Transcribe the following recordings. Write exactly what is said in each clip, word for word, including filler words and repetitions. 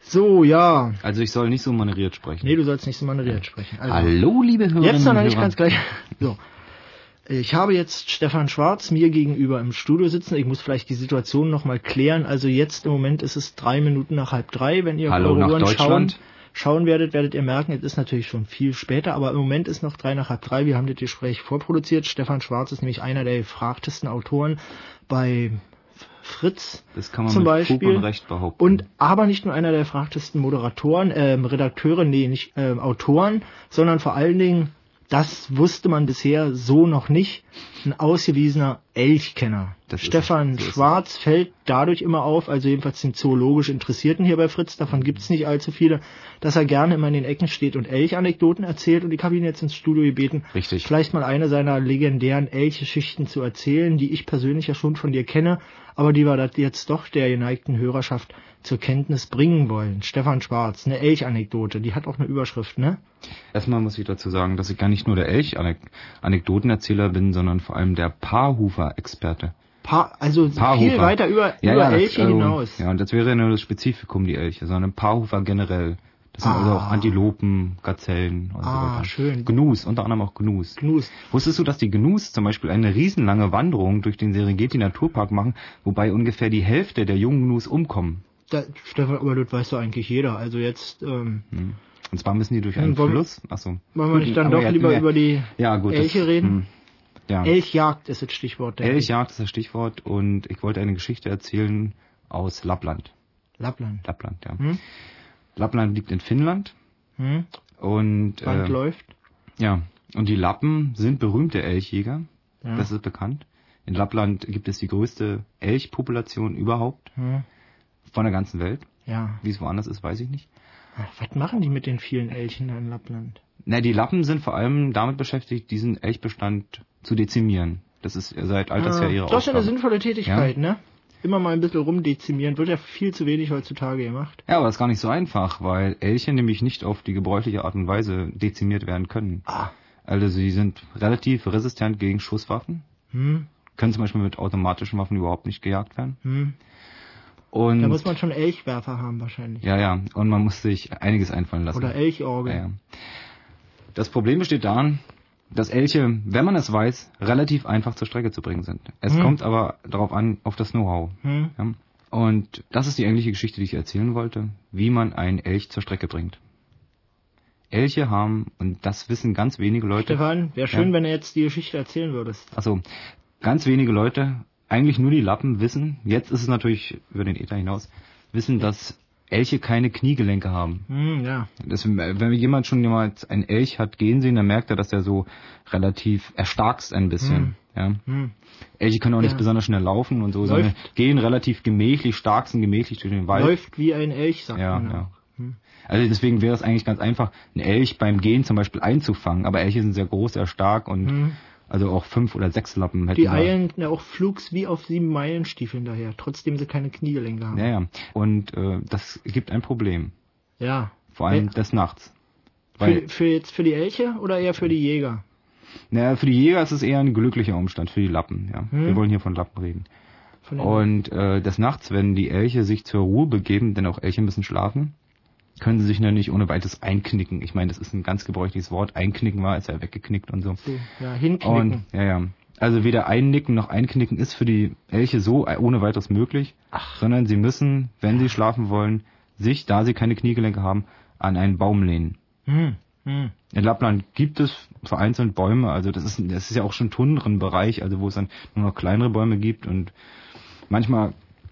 So, ja. Also ich soll nicht so maneriert sprechen. Nee, du sollst nicht so maneriert sprechen. Also, hallo, liebe Hörerinnen und Hörer. Jetzt noch nicht ganz gleich. So. Ich habe jetzt Stefan Schwarz mir gegenüber im Studio sitzen. Ich muss vielleicht die Situation nochmal klären. Also jetzt im Moment ist es drei Minuten nach halb drei. Wenn ihr hallo auf eure nach Uhren Deutschland. Schauen, schauen werdet, werdet ihr merken, es ist natürlich schon viel später, aber im Moment ist noch drei nach halb drei. Wir haben das Gespräch vorproduziert. Stefan Schwarz ist nämlich einer der gefragtesten Autoren bei Fritz das kann man zum mit Beispiel. Fug und Recht behaupten. Und aber nicht nur einer der gefragtesten Moderatoren, ähm, Redakteure, nee, nicht ähm, Autoren, sondern vor allen Dingen, das wusste man bisher so noch nicht, ein ausgewiesener Elchkenner. Das Stefan ist, so Schwarz fällt dadurch immer auf, also jedenfalls den zoologisch Interessierten hier bei Fritz, davon gibt's nicht allzu viele, dass er gerne immer in den Ecken steht und Elchanekdoten erzählt. Und ich habe ihn jetzt ins Studio gebeten, Richtig. vielleicht mal eine seiner legendären Elchgeschichten zu erzählen, die ich persönlich ja schon von dir kenne, aber die wir das jetzt doch der geneigten Hörerschaft zur Kenntnis bringen wollen. Stefan Schwarz, eine Elchanekdote, die hat auch eine Überschrift, ne? Erstmal muss ich dazu sagen, dass ich gar nicht nur der Elch-Anekdotenerzähler bin, sondern vor allem der Paarhufer-Experte. Paar, also Paarhufer. Viel weiter über, ja, über ja, Elche das, hinaus. Ja, und das wäre ja nur das Spezifikum, die Elche, sondern Paarhufer generell. Das sind Ah. also auch Antilopen, Gazellen und Ah, so weiter. schön. Gnus, unter anderem auch Gnus. Gnus. Wusstest du, dass die Gnus zum Beispiel eine riesenlange Wanderung durch den Serengeti Naturpark machen, wobei ungefähr die Hälfte der jungen Gnus umkommen? Da, Stefan, aber das weiß doch eigentlich jeder. Also jetzt, ähm, Hm. Und zwar müssen die durch einen Hm, wollen- Fluss. Achso. wollen wir nicht dann Aber doch ja, lieber ja, über die ja, gut, Elche das, reden? Hm. Ja. Elchjagd ist das Stichwort. denke ich. Elchjagd ist das Stichwort und ich wollte eine Geschichte erzählen aus Lappland. Lappland. Lappland, ja. Hm? Lappland liegt in Finnland Hm? und Band äh, läuft. ja, und die Lappen sind berühmte Elchjäger. Ja. Das ist bekannt. In Lappland gibt es die größte Elchpopulation überhaupt Hm? von der ganzen Welt. Ja. Wie es woanders ist, weiß ich nicht. Was machen die mit den vielen Elchen da in Lappland? Na, die Lappen sind vor allem damit beschäftigt, diesen Elchbestand zu dezimieren. Das ist seit alters her ihre Das ist ja eine Aufgabe. sinnvolle Tätigkeit, ne? Immer mal ein bisschen rumdezimieren. Wird ja viel zu wenig heutzutage gemacht. Ja, aber das ist gar nicht so einfach, weil Elche nämlich nicht auf die gebräuchliche Art und Weise dezimiert werden können. Ah. Also sie sind relativ resistent gegen Schusswaffen, Hm? können zum Beispiel mit automatischen Waffen überhaupt nicht gejagt werden. Hm? Und Da muss man schon Elchwerfer haben wahrscheinlich. ja, ja, und man muss sich einiges einfallen lassen. Oder Elchorgel. Ja, ja. Das Problem besteht darin, dass Elche, wenn man es weiß, relativ einfach zur Strecke zu bringen sind. Es Hm. kommt aber darauf an, auf das Know-how. Hm? Ja. Und das ist die eigentliche Geschichte, die ich erzählen wollte, wie man einen Elch zur Strecke bringt. Elche haben, und das wissen ganz wenige Leute... Stefan, wäre schön, Ja. wenn du jetzt die Geschichte erzählen würdest. Achso, ganz wenige Leute, eigentlich nur die Lappen, wissen, jetzt ist es natürlich über den Äther hinaus, wissen, dass Elche keine Kniegelenke haben. Hm, ja. Das, wenn jemand schon jemals einen Elch hat gehen sehen, dann merkt er, dass er so relativ erstarkst ein bisschen. Hm. Ja. Hm. Elche können auch nicht Ja. besonders schnell laufen und so, Läuft. sondern gehen relativ gemächlich, stark sind gemächlich durch den Wald. Läuft wie ein Elch, sagt Ja, man. ja. Hm. Also deswegen wäre es eigentlich ganz einfach, einen Elch beim Gehen zum Beispiel einzufangen. Aber Elche sind sehr groß, sehr stark und Hm. also auch fünf oder sechs Lappen hätten Die da. eilen ja auch flugs wie auf sieben Meilenstiefeln daher, trotzdem sie keine Kniegelenke haben. Ja, ja. Und äh, das gibt ein Problem. Ja. Vor allem Ja. des Nachts. Weil, Für, für jetzt für die Elche oder eher für die Jäger? naja, für die Jäger ist es eher ein glücklicher Umstand, für die Lappen. Ja. Hm. Wir wollen hier von Lappen reden. Von den Und äh, des Nachts, wenn die Elche sich zur Ruhe begeben, denn auch Elche müssen schlafen, können sie sich nämlich ohne weiteres einknicken. Ich meine, das ist ein ganz gebräuchliches Wort. Einknicken war, ist ja weggeknickt und so. so, ja, hinknicken. Und, ja, ja. Also weder einnicken noch einknicken ist für die Elche so ohne weiteres möglich, Ach. sondern sie müssen, wenn sie schlafen wollen, sich, da sie keine Kniegelenke haben, an einen Baum lehnen. Hm. Hm. In Lappland gibt es vereinzelt Bäume, also das ist, das ist ja auch schon Tundrenbereich, also wo es dann nur noch kleinere Bäume gibt und manchmal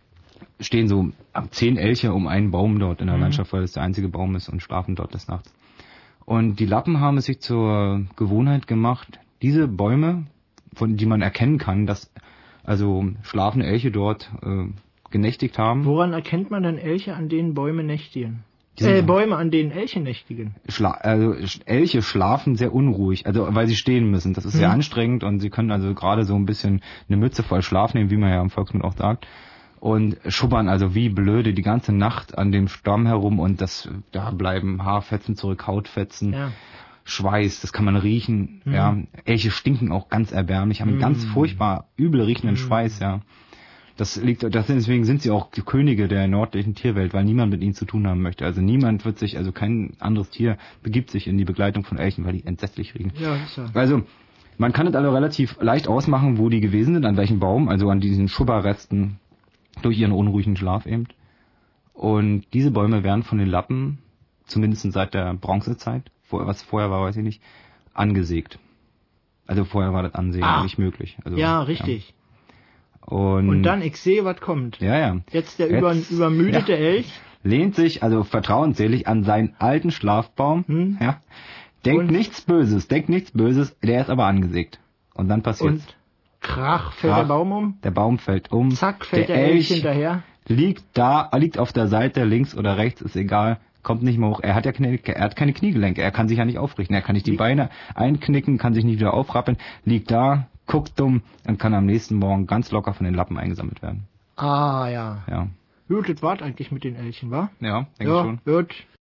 stehen so zehn Elche um einen Baum dort in der Mhm. Landschaft, weil es der einzige Baum ist und schlafen dort des Nachts. Und die Lappen haben es sich zur Gewohnheit gemacht, diese Bäume, von die man erkennen kann, dass also schlafende Elche dort äh, genächtigt haben. Woran erkennt man denn Elche, an denen Bäume nächtigen? Die sind- Äh, Bäume, an denen Elche nächtigen. Schla also Elche schlafen sehr unruhig, also weil sie stehen müssen. Das ist sehr Mhm. anstrengend und sie können also gerade so ein bisschen eine Mütze voll Schlaf nehmen, wie man ja im Volksmund auch sagt. Und schubbern also wie blöde die ganze Nacht an dem Stamm herum und das da bleiben Haarfetzen zurück, Hautfetzen, Ja. Schweiß, das kann man riechen. Mhm. Ja, Elche stinken auch ganz erbärmlich, haben einen Mhm. ganz furchtbar übel riechenden Mhm. Schweiß, ja. Das liegt, das, deswegen sind sie auch die Könige der nördlichen Tierwelt, weil niemand mit ihnen zu tun haben möchte. Also niemand wird sich, also kein anderes Tier begibt sich in die Begleitung von Elchen, weil die entsetzlich riechen. Ja, ist ja. Also, man kann es also relativ leicht ausmachen, wo die gewesen sind, an welchem Baum, also an diesen Schubberresten durch ihren unruhigen Schlaf eben. Und diese Bäume werden von den Lappen, zumindest seit der Bronzezeit, was vorher war, weiß ich nicht, angesägt. Also vorher war das Ansehen Ah. nicht möglich. Also, Ja, richtig. Ja. Und, Und dann, ich sehe, was kommt. ja, ja. Jetzt der über, Jetzt, übermüdete ja. Elch. Lehnt sich also vertrauensselig an seinen alten Schlafbaum. Hm. Ja. Denkt Und? nichts Böses, denkt nichts Böses, der ist aber angesägt. Und dann passiert's. Und krach, fällt Krach. der Baum um. Der Baum fällt um. Zack, fällt der, der Elch Elch hinterher. liegt da, liegt auf der Seite, links oder rechts, ist egal, kommt nicht mehr hoch. Er hat ja keine, er hat keine Kniegelenke, er kann sich ja nicht aufrichten, er kann nicht die Liegt- Beine einknicken, kann sich nicht wieder aufrappeln, liegt da, guckt dumm und kann am nächsten Morgen ganz locker von den Lappen eingesammelt werden. Ah, ja. Ja, Gut, das war's eigentlich mit den Elchen, wa? ja, denke Ja, ich schon. gut.